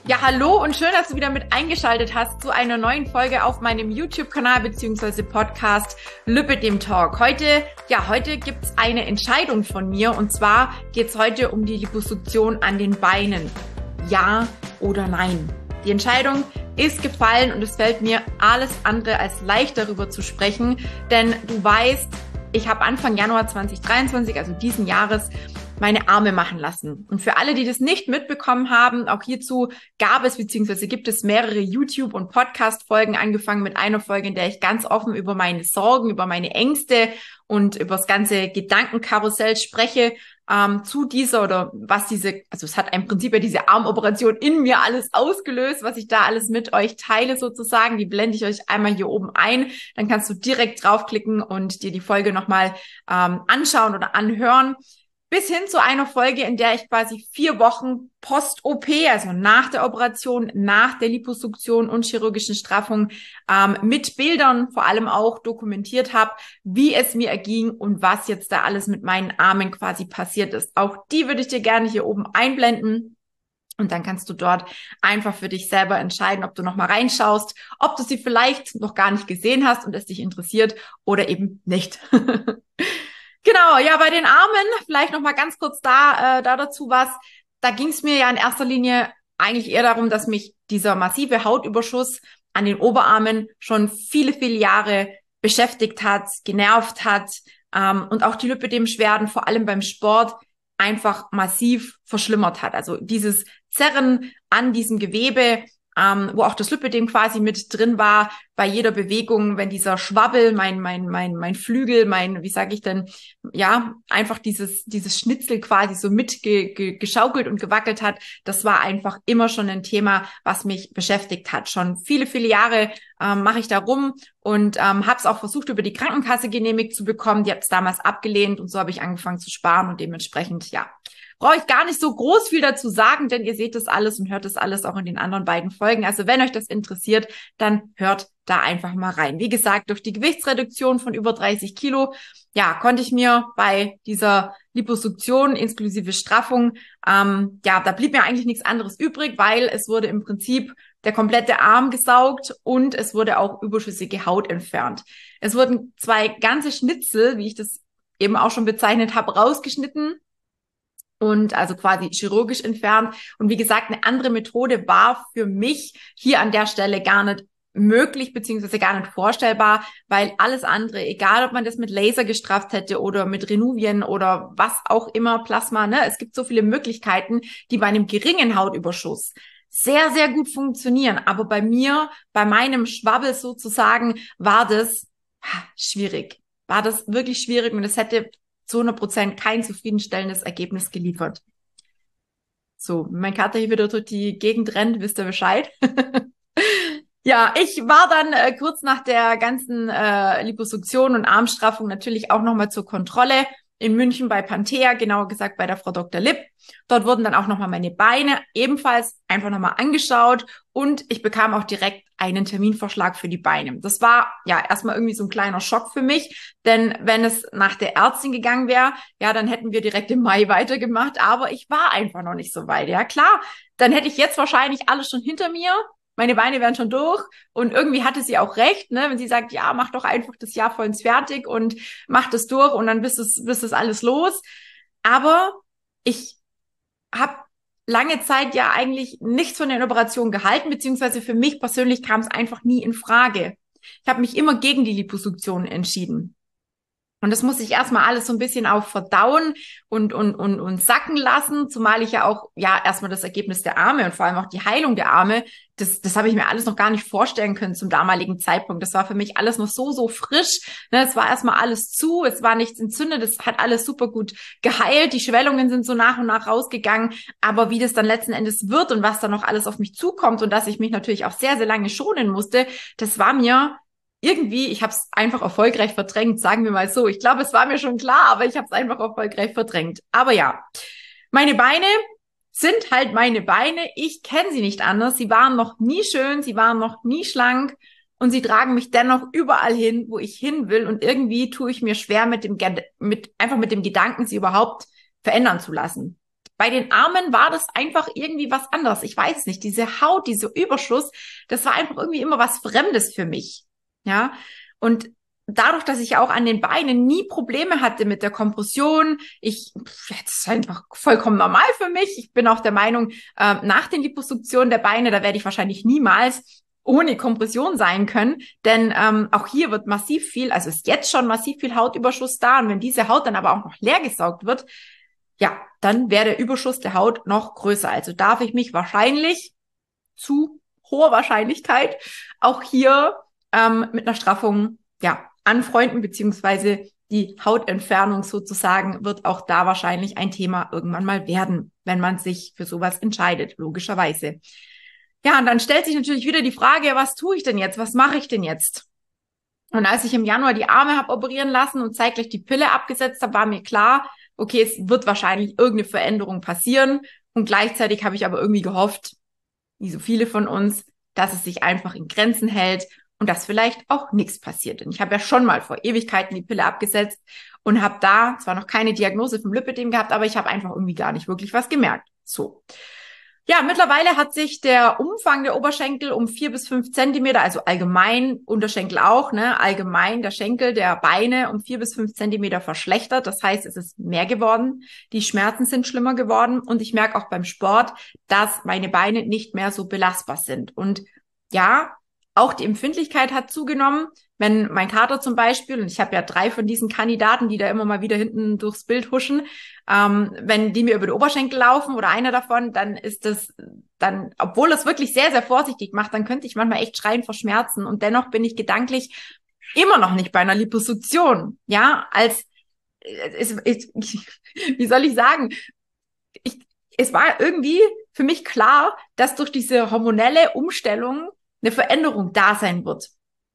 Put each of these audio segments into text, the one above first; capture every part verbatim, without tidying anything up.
Ja, hallo und schön, dass du wieder mit eingeschaltet hast zu einer neuen Folge auf meinem YouTube-Kanal bzw. Podcast Lipidem Talk. Heute, ja, heute gibt's eine Entscheidung von mir und zwar geht's heute um die Liposuktion an den Beinen. Ja oder nein? Die Entscheidung ist gefallen und es fällt mir alles andere als leicht darüber zu sprechen, denn du weißt, ich habe Anfang Januar zwanzig dreiundzwanzig, also diesen Jahres, meine Arme machen lassen. Und für alle, die das nicht mitbekommen haben, auch hierzu gab es bzw. gibt es mehrere YouTube- und Podcast-Folgen, angefangen mit einer Folge, in der ich ganz offen über meine Sorgen, über meine Ängste und über das ganze Gedankenkarussell spreche, ähm, zu dieser oder was diese, also es hat im Prinzip ja diese Armoperation in mir alles ausgelöst, was ich da alles mit euch teile sozusagen, die blende ich euch einmal hier oben ein, dann kannst du direkt draufklicken und dir die Folge nochmal ähm, anschauen oder anhören. Bis hin zu einer Folge, in der ich quasi vier Wochen Post-O P, also nach der Operation, nach der Liposuktion und chirurgischen Straffung, ähm, mit Bildern vor allem auch dokumentiert habe, wie es mir erging und was jetzt da alles mit meinen Armen quasi passiert ist. Auch die würde ich dir gerne hier oben einblenden. Und dann kannst du dort einfach für dich selber entscheiden, ob du nochmal reinschaust, ob du sie vielleicht noch gar nicht gesehen hast und es dich interessiert oder eben nicht. Genau, ja, bei den Armen, vielleicht noch mal ganz kurz da, äh, da dazu was. Da ging es mir ja in erster Linie eigentlich eher darum, dass mich dieser massive Hautüberschuss an den Oberarmen schon viele, viele Jahre beschäftigt hat, genervt hat, ähm, und auch die Lipödem-Beschwerden, vor allem beim Sport, einfach massiv verschlimmert hat. Also dieses Zerren an diesem Gewebe, ähm, wo auch das Lipödem quasi mit drin war, bei jeder Bewegung, wenn dieser Schwabbel, mein mein mein mein Flügel, mein, wie sage ich denn, ja, einfach dieses dieses Schnitzel quasi so mit ge, ge, geschaukelt und gewackelt hat, das war einfach immer schon ein Thema, was mich beschäftigt hat. Schon viele, viele Jahre ähm, mache ich da rum und ähm, habe es auch versucht, über die Krankenkasse genehmigt zu bekommen. Die hat es damals abgelehnt und so habe ich angefangen zu sparen und dementsprechend, ja, brauche ich gar nicht so groß viel dazu sagen, denn ihr seht das alles und hört das alles auch in den anderen beiden Folgen. Also wenn euch das interessiert, dann hört da einfach mal rein. Wie gesagt, durch die Gewichtsreduktion von über dreißig Kilo, ja, konnte ich mir bei dieser Liposuktion inklusive Straffung, ähm, ja, da blieb mir eigentlich nichts anderes übrig, weil es wurde im Prinzip der komplette Arm gesaugt und es wurde auch überschüssige Haut entfernt. Es wurden zwei ganze Schnitzel, wie ich das eben auch schon bezeichnet habe, rausgeschnitten und also quasi chirurgisch entfernt. Und wie gesagt, eine andere Methode war für mich hier an der Stelle gar nicht möglich, beziehungsweise gar nicht vorstellbar, weil alles andere, egal ob man das mit Laser gestrafft hätte oder mit Renuvien oder was auch immer, Plasma, ne, es gibt so viele Möglichkeiten, die bei einem geringen Hautüberschuss sehr, sehr gut funktionieren. Aber bei mir, bei meinem Schwabbel sozusagen, war das ha, schwierig. War das wirklich schwierig und es hätte zu hundert Prozent kein zufriedenstellendes Ergebnis geliefert. So, mein Kater hier wieder durch die Gegend rennt, wisst ihr Bescheid. Ja, ich war dann äh, kurz nach der ganzen äh, Liposuktion und Armstraffung natürlich auch nochmal zur Kontrolle in München bei Panthea, genauer gesagt bei der Frau Doktor Lipp. Dort wurden dann auch nochmal meine Beine ebenfalls einfach nochmal angeschaut und ich bekam auch direkt einen Terminvorschlag für die Beine. Das war ja erstmal irgendwie so ein kleiner Schock für mich, denn wenn es nach der Ärztin gegangen wäre, ja, dann hätten wir direkt im Mai weitergemacht, aber ich war einfach noch nicht so weit. Ja, klar, dann hätte ich jetzt wahrscheinlich alles schon hinter mir. Meine Beine wären schon durch und irgendwie hatte sie auch recht, ne, wenn sie sagt, ja, mach doch einfach das Jahr vollends fertig und mach das durch und dann bist es, bist es alles los. Aber ich habe lange Zeit ja eigentlich nichts von den Operationen gehalten, beziehungsweise für mich persönlich kam es einfach nie in Frage. Ich habe mich immer gegen die Liposuktion entschieden. Und das muss ich erstmal alles so ein bisschen auch verdauen und, und, und, und sacken lassen, zumal ich ja auch, ja, erstmal das Ergebnis der Arme und vor allem auch die Heilung der Arme, das, das habe ich mir alles noch gar nicht vorstellen können zum damaligen Zeitpunkt. Das war für mich alles noch so, so frisch. Ne, es war erstmal alles zu, es war nichts entzündet, es hat alles super gut geheilt. Die Schwellungen sind so nach und nach rausgegangen. Aber wie das dann letzten Endes wird und was da noch alles auf mich zukommt und dass ich mich natürlich auch sehr, sehr lange schonen musste, das war mir irgendwie, ich habe es einfach erfolgreich verdrängt, sagen wir mal so. Ich glaube, es war mir schon klar, aber ich habe es einfach erfolgreich verdrängt. Aber ja, meine Beine sind halt meine Beine. Ich kenne sie nicht anders. Sie waren noch nie schön, sie waren noch nie schlank und sie tragen mich dennoch überall hin, wo ich hin will. Und irgendwie tue ich mir schwer mit dem, mit einfach mit dem Gedanken, sie überhaupt verändern zu lassen. bei den Armen war das einfach irgendwie was anderes. Ich weiß nicht, diese Haut, dieser Überschuss, das war einfach irgendwie immer was Fremdes für mich. Ja, und dadurch, dass ich auch an den Beinen nie Probleme hatte mit der Kompression, ich, das ist einfach vollkommen normal für mich. Ich bin auch der Meinung, äh, nach den Liposuktionen der Beine, da werde ich wahrscheinlich niemals ohne Kompression sein können, denn ähm, auch hier wird massiv viel, also ist jetzt schon massiv viel Hautüberschuss da, und wenn diese Haut dann aber auch noch leer gesaugt wird, ja, dann wäre der Überschuss der Haut noch größer. Also darf ich mich wahrscheinlich zu hoher Wahrscheinlichkeit auch hier ähm, mit einer Straffung, ja, anfreunden, beziehungsweise die Hautentfernung sozusagen wird auch da wahrscheinlich ein Thema irgendwann mal werden, wenn man sich für sowas entscheidet, logischerweise. Ja, und dann stellt sich natürlich wieder die Frage, was tue ich denn jetzt? Was mache ich denn jetzt? Und als ich im Januar die Arme habe operieren lassen und zeitgleich die Pille abgesetzt habe, war mir klar, okay, es wird wahrscheinlich irgendeine Veränderung passieren. Und gleichzeitig habe ich aber irgendwie gehofft, wie so viele von uns, dass es sich einfach in Grenzen hält und dass vielleicht auch nichts passiert. Denn ich habe ja schon mal vor Ewigkeiten die Pille abgesetzt und habe da zwar noch keine Diagnose vom Lipödem gehabt, aber ich habe einfach irgendwie gar nicht wirklich was gemerkt. So. Ja, mittlerweile hat sich der Umfang der Oberschenkel um vier bis fünf Zentimeter, also allgemein, Unterschenkel auch, ne, allgemein der Schenkel der Beine um vier bis fünf Zentimeter verschlechtert. Das heißt, es ist mehr geworden. Die Schmerzen sind schlimmer geworden und ich merke auch beim Sport, dass meine Beine nicht mehr so belastbar sind. Und ja, auch die Empfindlichkeit hat zugenommen. Wenn mein Kater zum Beispiel, und ich habe ja drei von diesen Kandidaten, die da immer mal wieder hinten durchs Bild huschen, ähm, wenn die mir über die Oberschenkel laufen oder einer davon, dann ist das, dann, obwohl das wirklich sehr, sehr vorsichtig macht, dann könnte ich manchmal echt schreien vor Schmerzen. Und dennoch bin ich gedanklich immer noch nicht bei einer Liposuktion. Ja, als, es, es, wie soll ich sagen, ich, es war irgendwie für mich klar, dass durch diese hormonelle Umstellung eine Veränderung da sein wird.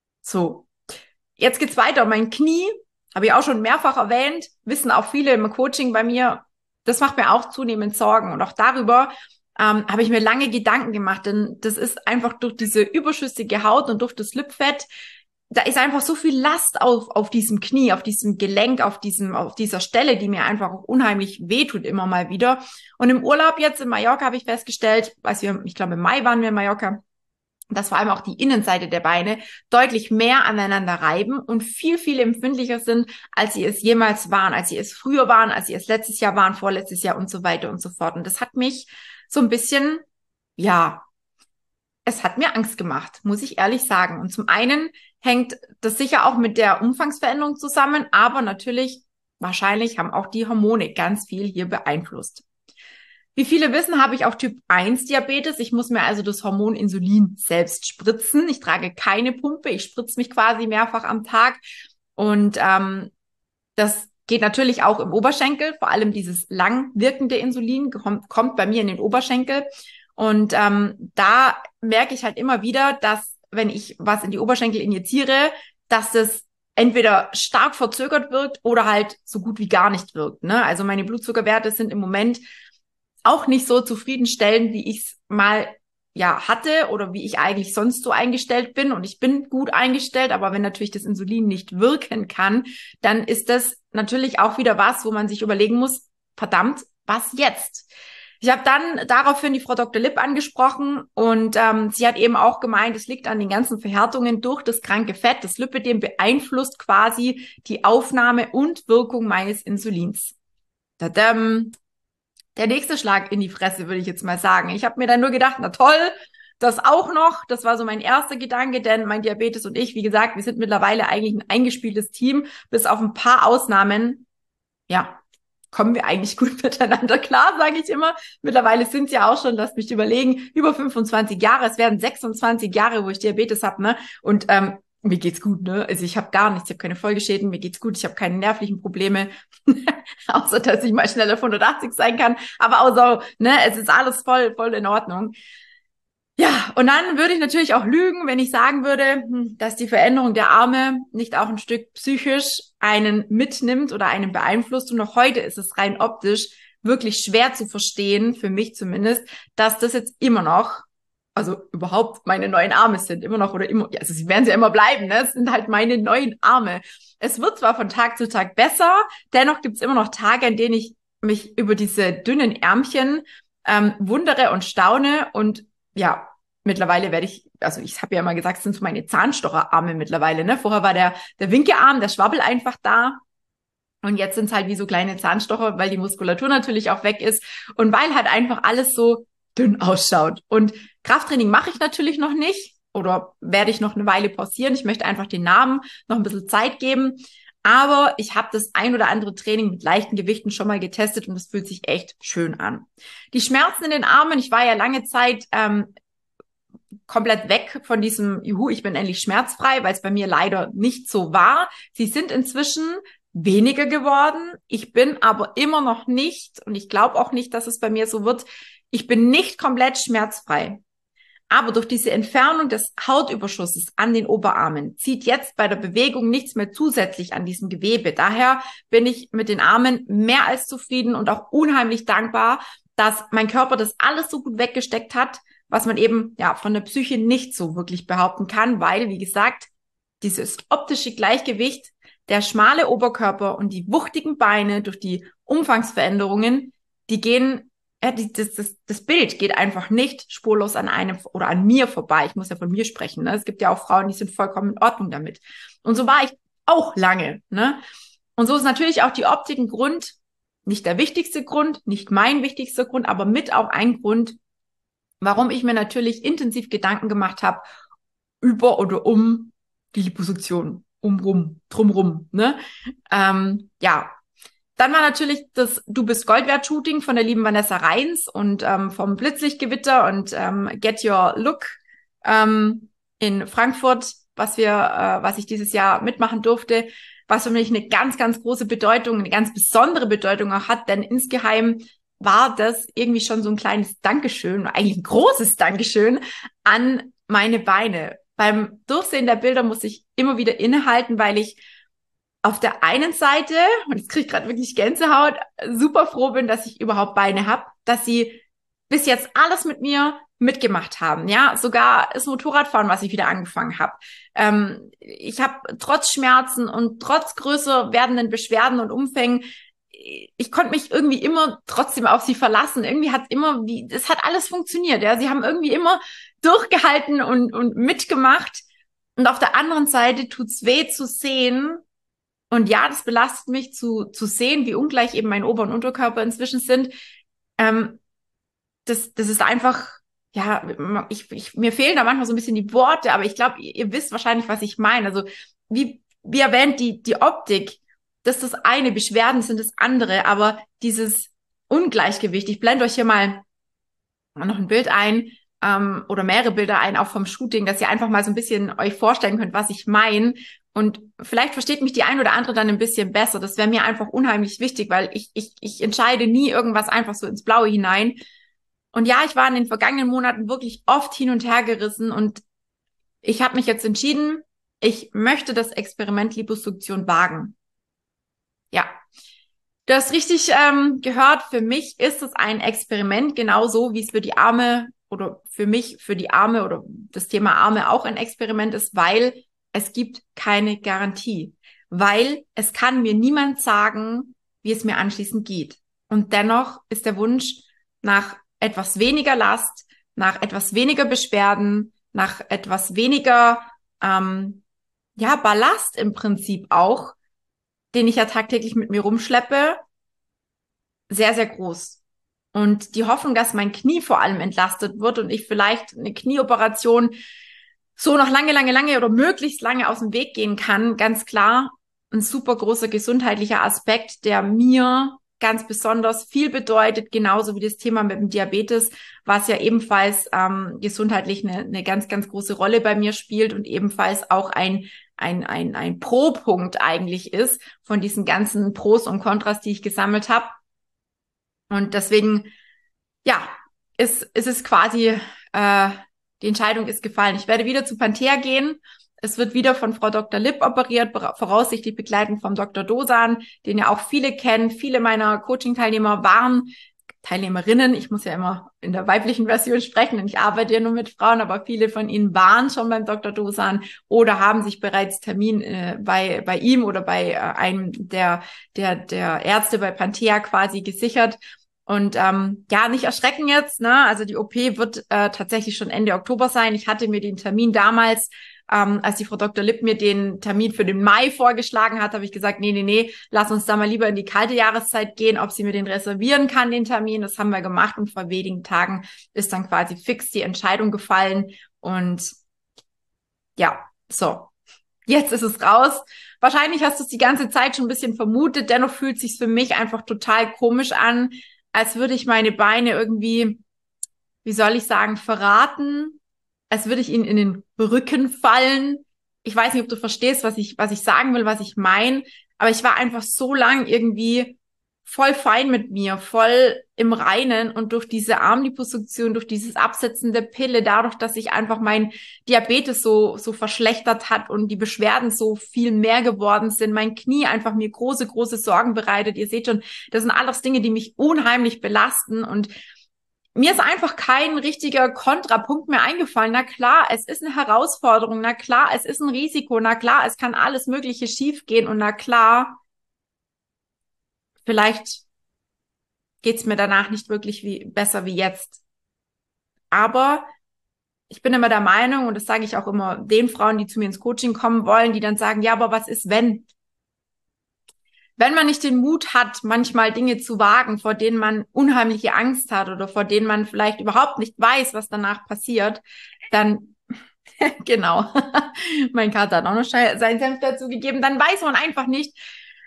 So. Jetzt geht's weiter. Mein Knie, habe ich auch schon mehrfach erwähnt, wissen auch viele im Coaching bei mir, das macht mir auch zunehmend Sorgen. Und auch darüber ähm, habe ich mir lange Gedanken gemacht, denn das ist einfach durch diese überschüssige Haut und durch das Lipfett, da ist einfach so viel Last auf, auf diesem Knie, auf diesem Gelenk, auf diesem, auf dieser Stelle, die mir einfach auch unheimlich wehtut immer mal wieder. Und im Urlaub jetzt in Mallorca habe ich festgestellt, als wir, ich glaube im Mai waren wir in Mallorca, dass vor allem auch die Innenseite der Beine deutlich mehr aneinander reiben und viel, viel empfindlicher sind, als sie es jemals waren, als sie es früher waren, als sie es letztes Jahr waren, vorletztes Jahr und so weiter und so fort. Und das hat mich so ein bisschen, ja, es hat mir Angst gemacht, muss ich ehrlich sagen. Und zum einen hängt das sicher auch mit der Umfangsveränderung zusammen, aber natürlich, wahrscheinlich haben auch die Hormone ganz viel hier beeinflusst. Wie viele wissen, habe ich auch Typ eins Diabetes. Ich muss mir also das Hormon Insulin selbst spritzen. Ich trage keine Pumpe. Ich spritze mich quasi mehrfach am Tag. Und ähm, das geht natürlich auch im Oberschenkel. Vor allem dieses lang wirkende Insulin kommt, kommt bei mir in den Oberschenkel. Und ähm, da merke ich halt immer wieder, dass wenn ich was in die Oberschenkel injiziere, dass das entweder stark verzögert wirkt oder halt so gut wie gar nicht wirkt. Ne? Also meine Blutzuckerwerte sind im Moment auch nicht so zufriedenstellend, wie ich es mal ja hatte oder wie ich eigentlich sonst so eingestellt bin. Und ich bin gut eingestellt, aber wenn natürlich das Insulin nicht wirken kann, dann ist das natürlich auch wieder was, wo man sich überlegen muss, verdammt, was jetzt? Ich habe dann daraufhin die Frau Doktor Lipp angesprochen und ähm, sie hat eben auch gemeint, es liegt an den ganzen Verhärtungen durch das kranke Fett. Das Lipödem beeinflusst quasi die Aufnahme und Wirkung meines Insulins. Tadam. Der nächste Schlag in die Fresse, würde ich jetzt mal sagen. Ich habe mir dann nur gedacht, na toll, das auch noch. Das war so mein erster Gedanke, denn mein Diabetes und ich, wie gesagt, wir sind mittlerweile eigentlich ein eingespieltes Team. Bis auf ein paar Ausnahmen, ja, kommen wir eigentlich gut miteinander klar, sage ich immer. Mittlerweile sind es ja auch schon, lasst mich überlegen, über fünfundzwanzig Jahre. Es werden sechsundzwanzig Jahre, wo ich Diabetes habe, ne? Und ähm, mir geht's gut, ne? Also ich habe gar nichts, ich habe keine Folgeschäden, mir geht's gut, ich habe keine nervlichen Probleme, außer dass ich mal schneller auf hundertachtzig sein kann. Aber auch so, ne, es ist alles voll, voll in Ordnung. Ja, und dann würde ich natürlich auch lügen, wenn ich sagen würde, dass die Veränderung der Arme nicht auch ein Stück psychisch einen mitnimmt oder einen beeinflusst. Und noch heute ist es rein optisch wirklich schwer zu verstehen, für mich zumindest, dass das jetzt immer noch, also überhaupt meine neuen Arme sind, immer noch oder immer, also sie werden ja immer bleiben, ne? Es sind halt meine neuen Arme. Es wird zwar von Tag zu Tag besser, dennoch gibt es immer noch Tage, an denen ich mich über diese dünnen Ärmchen ähm, wundere und staune. Und ja, mittlerweile werde ich, also ich habe ja immer gesagt, es sind so meine Zahnstocherarme mittlerweile. Ne? Vorher war der, der Winkearm, der Schwabbel einfach da. Und jetzt sind es halt wie so kleine Zahnstocher, weil die Muskulatur natürlich auch weg ist und weil halt einfach alles so dünn ausschaut. Und Krafttraining mache ich natürlich noch nicht oder werde ich noch eine Weile pausieren. Ich möchte einfach den Namen noch ein bisschen Zeit geben. Aber ich habe das ein oder andere Training mit leichten Gewichten schon mal getestet und es fühlt sich echt schön an. Die Schmerzen in den Armen, ich war ja lange Zeit ähm, komplett weg von diesem, juhu, ich bin endlich schmerzfrei, weil es bei mir leider nicht so war. Sie sind inzwischen weniger geworden. Ich bin aber immer noch nicht, und ich glaube auch nicht, dass es bei mir so wird, ich bin nicht komplett schmerzfrei. Aber durch diese Entfernung des Hautüberschusses an den Oberarmen zieht jetzt bei der Bewegung nichts mehr zusätzlich an diesem Gewebe. Daher bin ich mit den Armen mehr als zufrieden und auch unheimlich dankbar, dass mein Körper das alles so gut weggesteckt hat, was man eben ja von der Psyche nicht so wirklich behaupten kann, weil, wie gesagt, dieses optische Gleichgewicht, der schmale Oberkörper und die wuchtigen Beine durch die Umfangsveränderungen, die gehen, ja, die, das, das, das Bild geht einfach nicht spurlos an einem oder an mir vorbei. Ich muss ja von mir sprechen. Ne? Es gibt ja auch Frauen, die sind vollkommen in Ordnung damit. Und so war ich auch lange. Ne? Und so ist natürlich auch die Optik ein Grund, nicht der wichtigste Grund, nicht mein wichtigster Grund, aber mit auch ein Grund, warum ich mir natürlich intensiv Gedanken gemacht habe über oder um die Liposuktion. Umrum, drumrum, ne? Ähm, ja, dann war natürlich das Du bist Gold wert Shooting von der lieben Vanessa Reins und ähm, vom Blitzlichtgewitter und ähm, Get Your Look ähm, in Frankfurt, was wir, äh, was ich dieses Jahr mitmachen durfte, was für mich eine ganz, ganz große Bedeutung, eine ganz besondere Bedeutung auch hat, denn insgeheim war das irgendwie schon so ein kleines Dankeschön, eigentlich ein großes Dankeschön an meine Beine. Beim Durchsehen der Bilder muss ich immer wieder innehalten, weil ich auf der einen Seite, und jetzt kriege ich gerade wirklich Gänsehaut, super froh bin, dass ich überhaupt Beine habe, dass sie bis jetzt alles mit mir mitgemacht haben. Ja, sogar das Motorradfahren, was ich wieder angefangen habe. Ähm, ich habe trotz Schmerzen und trotz größer werdenden Beschwerden und Umfängen, ich konnte mich irgendwie immer trotzdem auf sie verlassen. Irgendwie hat immer, wie, es hat alles funktioniert. Ja, sie haben irgendwie immer durchgehalten und, und mitgemacht. Und auf der anderen Seite tut's weh zu sehen. Und ja, das belastet mich zu, zu sehen, wie ungleich eben mein Ober- und Unterkörper inzwischen sind. Ähm, das, das ist einfach, ja, ich, ich, mir fehlen da manchmal so ein bisschen die Worte, aber ich glaube, ihr, ihr wisst wahrscheinlich, was ich meine. Also, wie, wie erwähnt, die, die Optik, das ist das eine, Beschwerden sind das andere, aber dieses Ungleichgewicht, ich blende euch hier mal noch ein Bild ein, ähm, oder mehrere Bilder ein, auch vom Shooting, dass ihr einfach mal so ein bisschen euch vorstellen könnt, was ich meine. Und vielleicht versteht mich die ein oder andere dann ein bisschen besser. Das wäre mir einfach unheimlich wichtig, weil ich, ich, ich entscheide nie irgendwas einfach so ins Blaue hinein. Und ja, ich war in den vergangenen Monaten wirklich oft hin und her gerissen und ich habe mich jetzt entschieden, ich möchte das Experiment Liposuktion wagen. Ja, du hast richtig ähm, gehört, für mich ist es ein Experiment, genauso wie es für die Arme oder für mich für die Arme oder das Thema Arme auch ein Experiment ist, weil es gibt keine Garantie, weil es kann mir niemand sagen, wie es mir anschließend geht. Und dennoch ist der Wunsch nach etwas weniger Last, nach etwas weniger Beschwerden, nach etwas weniger ähm, ja Ballast im Prinzip auch, den ich ja tagtäglich mit mir rumschleppe, sehr, sehr groß. Und die Hoffnung, dass mein Knie vor allem entlastet wird und ich vielleicht eine Knieoperation so noch lange, lange, lange oder möglichst lange aus dem Weg gehen kann, ganz klar ein super großer gesundheitlicher Aspekt, der mir ganz besonders viel bedeutet, genauso wie das Thema mit dem Diabetes, was ja ebenfalls ähm, gesundheitlich eine, eine ganz, ganz große Rolle bei mir spielt und ebenfalls auch ein ein ein ein Pro-Punkt eigentlich ist von diesen ganzen Pros und Kontras, die ich gesammelt habe. Und deswegen, ja, ist, ist es quasi, äh, die Entscheidung ist gefallen. Ich werde wieder zu Panthea gehen. Es wird wieder von Frau Doktor Lipp operiert, voraussichtlich begleitend vom Doktor Dosan, den ja auch viele kennen. Viele meiner Coaching-Teilnehmer waren Teilnehmerinnen. Ich muss ja immer in der weiblichen Version sprechen, denn ich arbeite ja nur mit Frauen, aber viele von ihnen waren schon beim Doktor Dosan oder haben sich bereits Termin äh, bei bei ihm oder bei äh, einem der der der Ärzte bei Panthea quasi gesichert. Und ähm, ja, nicht erschrecken jetzt, ne? Also die O P wird äh, tatsächlich schon Ende Oktober sein. Ich hatte mir den Termin damals, ähm, als die Frau Doktor Lipp mir den Termin für den Mai vorgeschlagen hat, habe ich gesagt, nee, nee, nee, lass uns da mal lieber in die kalte Jahreszeit gehen, ob sie mir den reservieren kann, den Termin. Das haben wir gemacht und vor wenigen Tagen ist dann quasi fix die Entscheidung gefallen. Und ja, so, jetzt ist es raus. Wahrscheinlich hast du es die ganze Zeit schon ein bisschen vermutet, dennoch fühlt es sich für mich einfach total komisch an, als würde ich meine Beine irgendwie, wie soll ich sagen, verraten, als würde ich ihnen in den Rücken fallen. Ich weiß nicht, ob du verstehst, was ich, was ich sagen will, was ich meine, aber ich war einfach so lang irgendwie voll fein mit mir, voll im Reinen und durch diese Armliposuktion, durch dieses Absetzen der Pille, dadurch, dass sich einfach mein Diabetes so, so verschlechtert hat und die Beschwerden so viel mehr geworden sind, mein Knie einfach mir große, große Sorgen bereitet. Ihr seht schon, das sind alles Dinge, die mich unheimlich belasten und mir ist einfach kein richtiger Kontrapunkt mehr eingefallen. Na klar, es ist eine Herausforderung. Na klar, es ist ein Risiko. Na klar, es kann alles Mögliche schiefgehen. Und na klar, vielleicht geht's mir danach nicht wirklich wie, besser wie jetzt. Aber ich bin immer der Meinung, und das sage ich auch immer den Frauen, die zu mir ins Coaching kommen wollen, die dann sagen, ja, aber was ist, wenn? Wenn man nicht den Mut hat, manchmal Dinge zu wagen, vor denen man unheimliche Angst hat oder vor denen man vielleicht überhaupt nicht weiß, was danach passiert, dann, genau, mein Kater hat auch noch seinen Senf dazu gegeben, dann weiß man einfach nicht,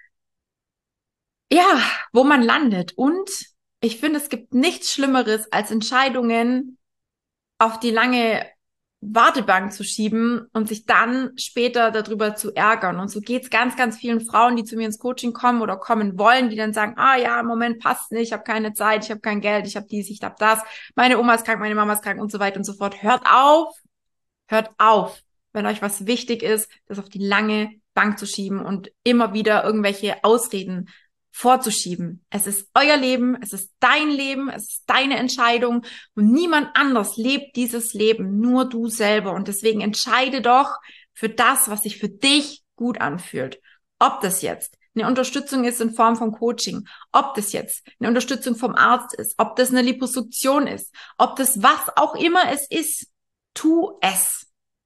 ja, wo man landet. Und ich finde, es gibt nichts Schlimmeres, als Entscheidungen auf die lange Wartebank zu schieben und sich dann später darüber zu ärgern. Und so geht's ganz, ganz vielen Frauen, die zu mir ins Coaching kommen oder kommen wollen, die dann sagen, ah ja, im Moment passt nicht, ich habe keine Zeit, ich habe kein Geld, ich habe dies, ich habe das, meine Oma ist krank, meine Mama ist krank und so weiter und so fort. Hört auf, hört auf, wenn euch was wichtig ist, das auf die lange Bank zu schieben und immer wieder irgendwelche Ausreden vorzuschieben. Es ist euer Leben, es ist dein Leben, es ist deine Entscheidung und niemand anders lebt dieses Leben, nur du selber. Und deswegen entscheide doch für das, was sich für dich gut anfühlt. Ob das jetzt eine Unterstützung ist in Form von Coaching, ob das jetzt eine Unterstützung vom Arzt ist, ob das eine Liposuktion ist, ob das was auch immer es ist, tu es.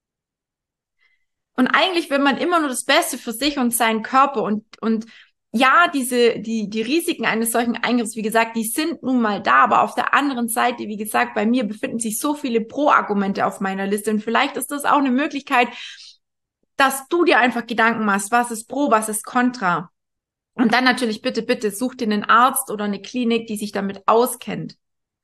Und eigentlich will man immer nur das Beste für sich und seinen Körper und, und ja, diese, die, die Risiken eines solchen Eingriffs, wie gesagt, die sind nun mal da, aber auf der anderen Seite, wie gesagt, bei mir befinden sich so viele Pro-Argumente auf meiner Liste und vielleicht ist das auch eine Möglichkeit, dass du dir einfach Gedanken machst, was ist Pro, was ist Contra. Und dann natürlich bitte, bitte such dir einen Arzt oder eine Klinik, die sich damit auskennt.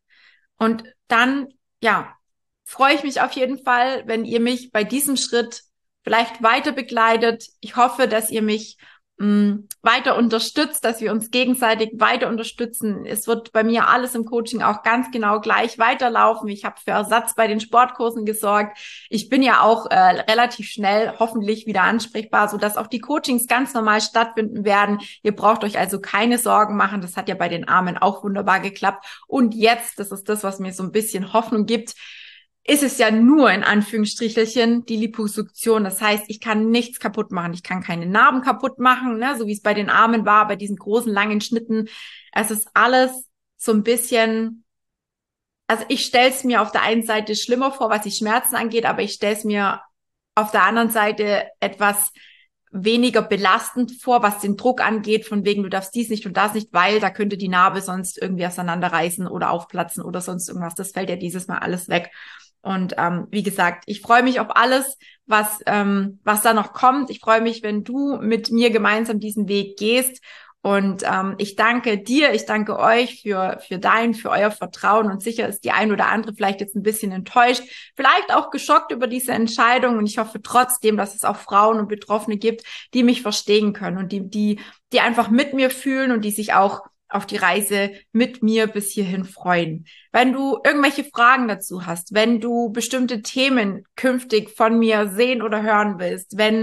Und dann, ja, freue ich mich auf jeden Fall, wenn ihr mich bei diesem Schritt vielleicht weiter begleitet. Ich hoffe, dass ihr mich weiter unterstützt, dass wir uns gegenseitig weiter unterstützen. Es wird bei mir alles im Coaching auch ganz genau gleich weiterlaufen. Ich habe für Ersatz bei den Sportkursen gesorgt. Ich bin ja auch äh, relativ schnell hoffentlich wieder ansprechbar, sodass auch die Coachings ganz normal stattfinden werden. Ihr braucht euch also keine Sorgen machen. Das hat ja bei den Armen auch wunderbar geklappt. Und jetzt, das ist das, was mir so ein bisschen Hoffnung gibt, ist es ja nur in Anführungsstrichelchen die Liposuktion. Das heißt, ich kann nichts kaputt machen. Ich kann keine Narben kaputt machen, ne, so wie es bei den Armen war, bei diesen großen, langen Schnitten. Es ist alles so ein bisschen, also ich stelle es mir auf der einen Seite schlimmer vor, was die Schmerzen angeht, aber ich stelle es mir auf der anderen Seite etwas weniger belastend vor, was den Druck angeht, von wegen, du darfst dies nicht und das nicht, weil da könnte die Narbe sonst irgendwie auseinanderreißen oder aufplatzen oder sonst irgendwas. Das fällt ja dieses Mal alles weg. Und ähm, wie gesagt, ich freue mich auf alles, was ähm, was da noch kommt. Ich freue mich, wenn du mit mir gemeinsam diesen Weg gehst. Und ähm, ich danke dir, ich danke euch für für dein, für euer Vertrauen. Und sicher ist die ein oder andere vielleicht jetzt ein bisschen enttäuscht, vielleicht auch geschockt über diese Entscheidung. Und ich hoffe trotzdem, dass es auch Frauen und Betroffene gibt, die mich verstehen können und die die die einfach mit mir fühlen und die sich auch auf die Reise mit mir bis hierhin freuen. Wenn du irgendwelche Fragen dazu hast, wenn du bestimmte Themen künftig von mir sehen oder hören willst, wenn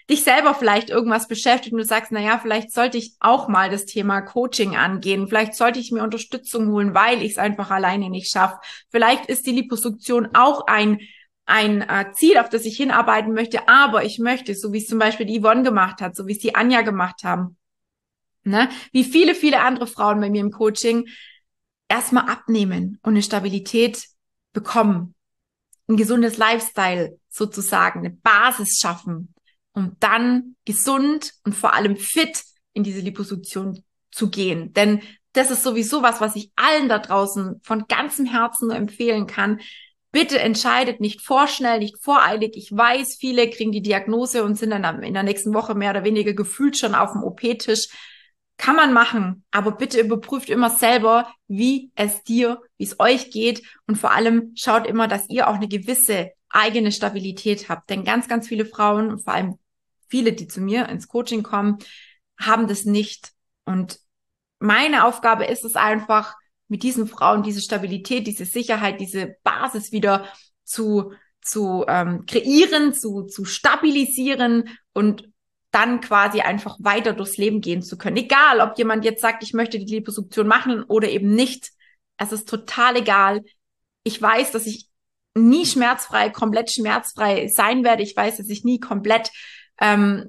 dich selber vielleicht irgendwas beschäftigt und du sagst, na ja, vielleicht sollte ich auch mal das Thema Coaching angehen. Vielleicht sollte ich mir Unterstützung holen, weil ich es einfach alleine nicht schaffe. Vielleicht ist die Liposuktion auch ein ein äh, Ziel, auf das ich hinarbeiten möchte, aber ich möchte, so wie es zum Beispiel die Yvonne gemacht hat, so wie es die Anja gemacht haben, ne, wie viele, viele andere Frauen bei mir im Coaching, erstmal abnehmen und eine Stabilität bekommen, ein gesundes Lifestyle sozusagen, eine Basis schaffen, um dann gesund und vor allem fit in diese Liposuktion zu gehen. Denn das ist sowieso was, was ich allen da draußen von ganzem Herzen nur empfehlen kann. Bitte entscheidet nicht vorschnell, nicht voreilig. Ich weiß, viele kriegen die Diagnose und sind dann in der nächsten Woche mehr oder weniger gefühlt schon auf dem O P-Tisch. Kann man machen, aber bitte überprüft immer selber, wie es dir, wie es euch geht und vor allem schaut immer, dass ihr auch eine gewisse eigene Stabilität habt. Denn ganz, ganz viele Frauen und vor allem viele, die zu mir ins Coaching kommen, haben das nicht. Und meine Aufgabe ist es einfach, mit diesen Frauen diese Stabilität, diese Sicherheit, diese Basis wieder zu, zu ähm, kreieren, zu, zu stabilisieren und dann quasi einfach weiter durchs Leben gehen zu können. Egal, ob jemand jetzt sagt, ich möchte die Liposuktion machen oder eben nicht. Es ist total egal. Ich weiß, dass ich nie schmerzfrei, komplett schmerzfrei sein werde. Ich weiß, dass ich nie komplett ähm,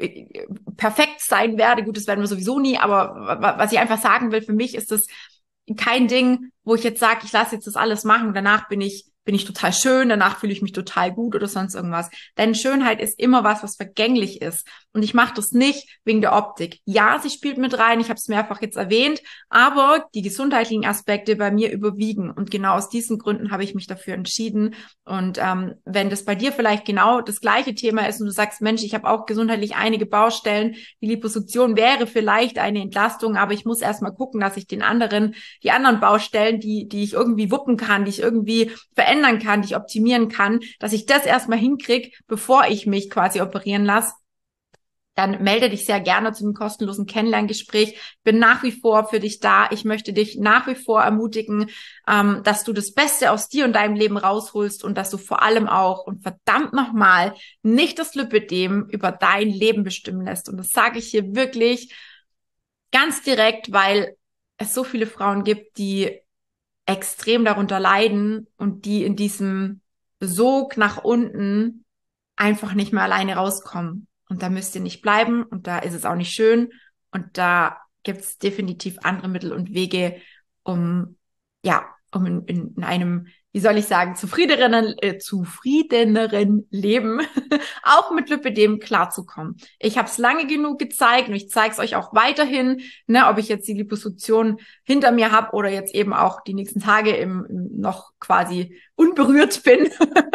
perfekt sein werde. Gut, das werden wir sowieso nie, aber was ich einfach sagen will, für mich ist das kein Ding, wo ich jetzt sage, ich lasse jetzt das alles machen und danach bin ich bin ich total schön, danach fühle ich mich total gut oder sonst irgendwas. Denn Schönheit ist immer was, was vergänglich ist. Und ich mache das nicht wegen der Optik. Ja, sie spielt mit rein, ich habe es mehrfach jetzt erwähnt, aber die gesundheitlichen Aspekte bei mir überwiegen. Und genau aus diesen Gründen habe ich mich dafür entschieden. Und ähm, wenn das bei dir vielleicht genau das gleiche Thema ist und du sagst, Mensch, ich habe auch gesundheitlich einige Baustellen, die Liposuktion wäre vielleicht eine Entlastung, aber ich muss erstmal gucken, dass ich den anderen, die anderen Baustellen, die, die ich irgendwie wuppen kann, die ich irgendwie verändern kann, die ich optimieren kann, dass ich das erstmal hinkriege, bevor ich mich quasi operieren lasse, dann melde dich sehr gerne zu einem kostenlosen Kennenlerngespräch. Ich bin nach wie vor für dich da. Ich möchte dich nach wie vor ermutigen, ähm, dass du das Beste aus dir und deinem Leben rausholst und dass du vor allem auch und verdammt nochmal nicht das Lipödem über dein Leben bestimmen lässt. Und das sage ich hier wirklich ganz direkt, weil es so viele Frauen gibt, die extrem darunter leiden und die in diesem Sog nach unten einfach nicht mehr alleine rauskommen. Und da müsst ihr nicht bleiben und da ist es auch nicht schön und da gibt es definitiv andere Mittel und Wege, um ja, um in, in, in einem, wie soll ich sagen, zufriedeneren, äh, zufriedeneren Leben auch mit Lipödem klarzukommen. Ich habe es lange genug gezeigt und ich zeige es euch auch weiterhin, ne, ob ich jetzt die Liposuktion hinter mir habe oder jetzt eben auch die nächsten Tage im, im noch quasi unberührt bin.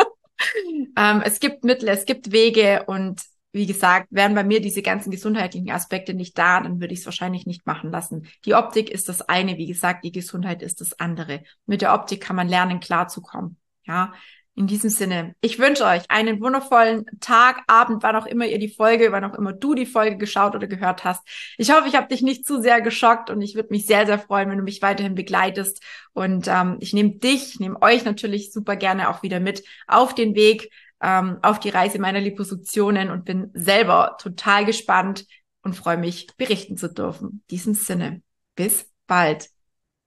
ähm, es gibt Mittel, es gibt Wege und wie gesagt, wären bei mir diese ganzen gesundheitlichen Aspekte nicht da, dann würde ich es wahrscheinlich nicht machen lassen. Die Optik ist das eine, wie gesagt, die Gesundheit ist das andere. Mit der Optik kann man lernen, klarzukommen. Ja, in diesem Sinne, ich wünsche euch einen wundervollen Tag, Abend, wann auch immer ihr die Folge, wann auch immer du die Folge geschaut oder gehört hast. Ich hoffe, ich habe dich nicht zu sehr geschockt und ich würde mich sehr, sehr freuen, wenn du mich weiterhin begleitest. Und ähm, ich nehme dich, ich nehme euch natürlich super gerne auch wieder mit auf den Weg, ähm, auf die Reise meiner Liposuktionen und bin selber total gespannt und freue mich, berichten zu dürfen. In diesem Sinne, bis bald.